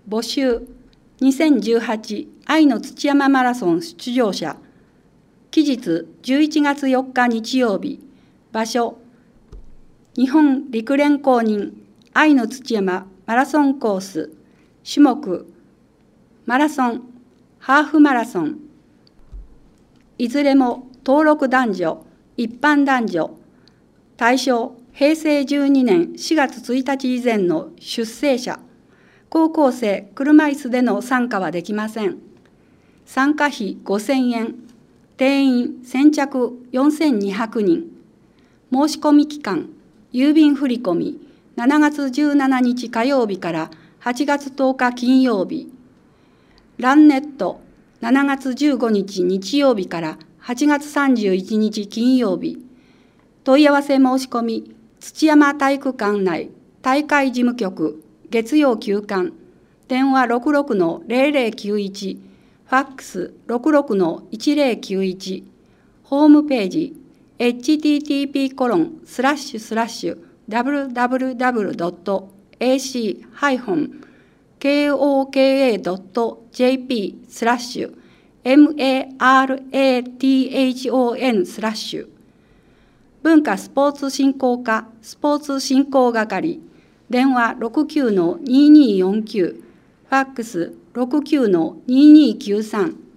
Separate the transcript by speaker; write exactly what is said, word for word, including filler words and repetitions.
Speaker 1: 募集にせんじゅうはち愛の土山マラソン出場者。期日じゅういちがつよっか日曜日。場所日本陸連公認愛の土山マラソンコース。種目マラソン、ハーフマラソン。いずれも登録男女、一般男女。対象へいせいじゅうにねんしがつついたち以前の出生者。高校生、車椅子での参加はできません。参加費ごせんえん。定員先着よんせんにひゃくにん。申し込み期間、郵便振込しちがつじゅうしちにち火曜日からはちがつとおか金曜日。ランネットしちがつじゅうごにち日曜日からはちがつさんじゅういちにち金曜日。問い合わせ申し込み、土山体育館内大会事務局月曜休館。電話 ろくろくのゼロゼロきゅういち、ファックス ろくろくのいちゼロきゅういち。ホームページ エイチティーティーピーコロンスラッシュスラッシュダブリューダブリューダブリュードットエーシーケーオーケーエードットジェーピースラッシュエムエーアールエーティーエイチオーエヌスラッシュ。文化スポーツ振興課スポーツ振興係。電話 ろくきゅうのにーにーよんきゅう。ファックス ろくきゅうのにーにーきゅうさん。